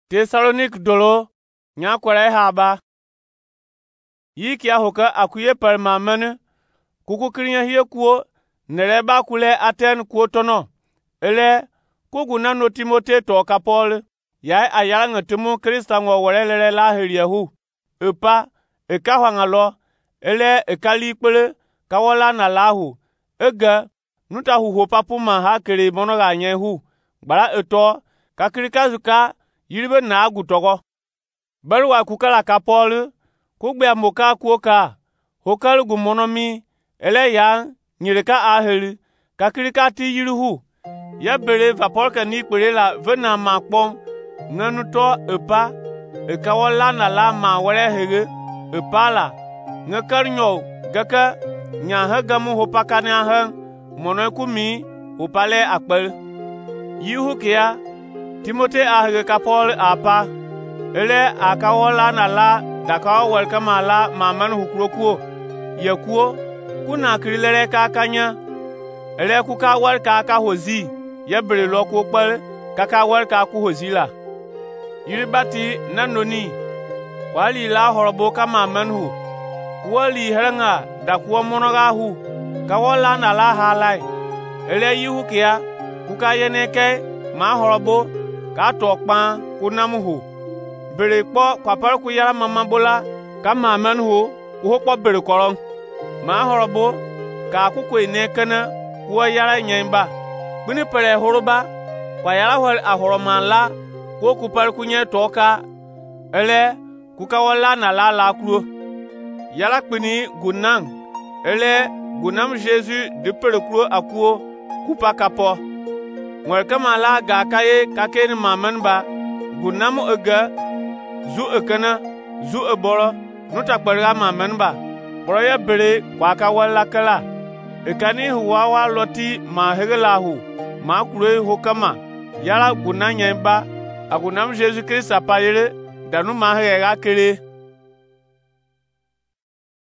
Tesalonik dolo nya kwara ha ba yi kia hoka akuye par mamane kuku krinya hiye kuo nere ba kule Aten kuo tono ele kugu na no Timote to ka Paul ya ayala ngatumu Krista ngo worelele la heriahu epa eka hwangalo ele ekali kpele kawola na lahu ega nuta hu papuma ha kere mono ga nyehu gbara eto ka krika zuka yiribe na agutogo barwa kukala ka Paul kugbe amoka kuoka hokal gu monomi ele ya nyirika aheli ka krika ti yirihu ya bere vapor ka ni kpere la vena makpon nganuto epa ekawola na la ma were hege epala ngakarnyo gaka nya hagamu hopakane ha mono kumi opale akpel yihu kia Timote ahege ka Paul apa ele akawola na la daka welkama la maman hukrokuo yekuo kuna krilere ka kanya ele kuka war ka hozi ya bere loko kpal kaka war ka ku hozi la yiribati nanoni wali la horobo ka maman hu wali heranga da kuo monoga hu kawola na la halai ele yihu kia kuka yeneke ma horobo ka tokpa kunamuhu bere kpo kwapar ku yara mama bola ka maman hu ku kpo bere korong ma horobo ka kuko inekana ku yara nyemba bini pere horoba kwa yara hol ahoroma la ku kupar kunye toka ele kukawala na la kruo yara kpini gunang ele gunam Jesus de pere kruo akuo kupa kapo ngor kama la ga kaye kaken maman ba gunam ega zu ekana zu eboro nuta kparga maman ba boro ya bere kwa ka wala kala ekani huwa wa loti ma hegelahu ma kure hokama yara gunanya ba agunam Jesus Christ apayere danu ma hega kere